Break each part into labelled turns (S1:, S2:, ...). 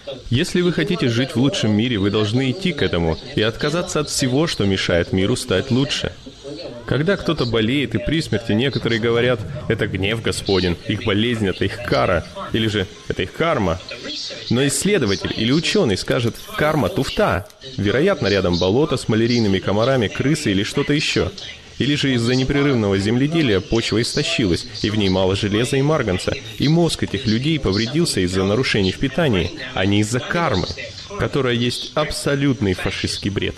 S1: Если вы хотите жить в лучшем мире, вы должны идти к этому и отказаться от всего, что мешает миру стать лучше. Когда кто-то болеет и при смерти, некоторые говорят: это гнев Господень, их болезнь — это их кара, или же это их карма. Но исследователь или ученый скажет: карма — туфта. Вероятно, рядом болото с малярийными комарами, крысы или что-то еще. Или же из-за непрерывного земледелия почва истощилась, и в ней мало железа и марганца, и мозг этих людей повредился из-за нарушений в питании, а не из-за кармы, которая есть абсолютный фашистский бред.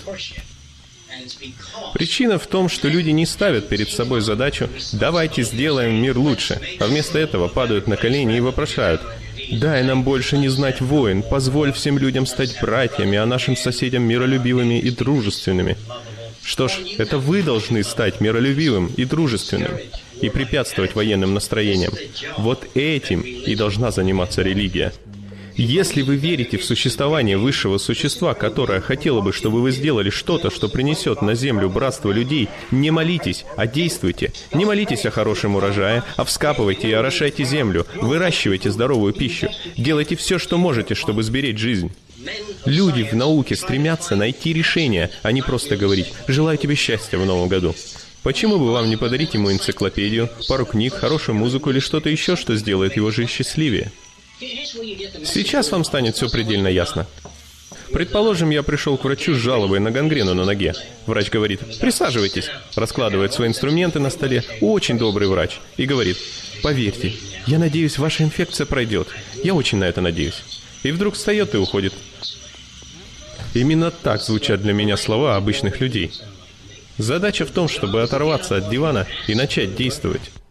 S1: Причина в том, что люди не ставят перед собой задачу «давайте сделаем мир лучше», а вместо этого падают на колени и вопрошают: «Дай нам больше не знать войн, позволь всем людям стать братьями, а нашим соседям миролюбивыми и дружественными». Что ж, это вы должны стать миролюбивым и дружественным и препятствовать военным настроениям. Вот этим и должна заниматься религия. Если вы верите в существование высшего существа, которое хотело бы, чтобы вы сделали что-то, что принесет на землю братство людей, не молитесь, а действуйте. Не молитесь о хорошем урожае, а вскапывайте и орошайте землю, выращивайте здоровую пищу. Делайте все, что можете, чтобы сберечь жизнь. Люди в науке стремятся найти решение, а не просто говорить «желаю тебе счастья в новом году». Почему бы вам не подарить ему энциклопедию, пару книг, хорошую музыку или что-то еще, что сделает его жизнь счастливее? Сейчас вам станет все предельно ясно. Предположим, я пришел к врачу с жалобой на гангрену на ноге. Врач говорит: «Присаживайтесь», раскладывает свои инструменты на столе, очень добрый врач, и говорит: «Поверьте, я надеюсь, ваша инфекция пройдет. Я очень на это надеюсь». И вдруг встает и уходит. Именно так звучат для меня слова обычных людей. Задача в том, чтобы оторваться от дивана и начать действовать.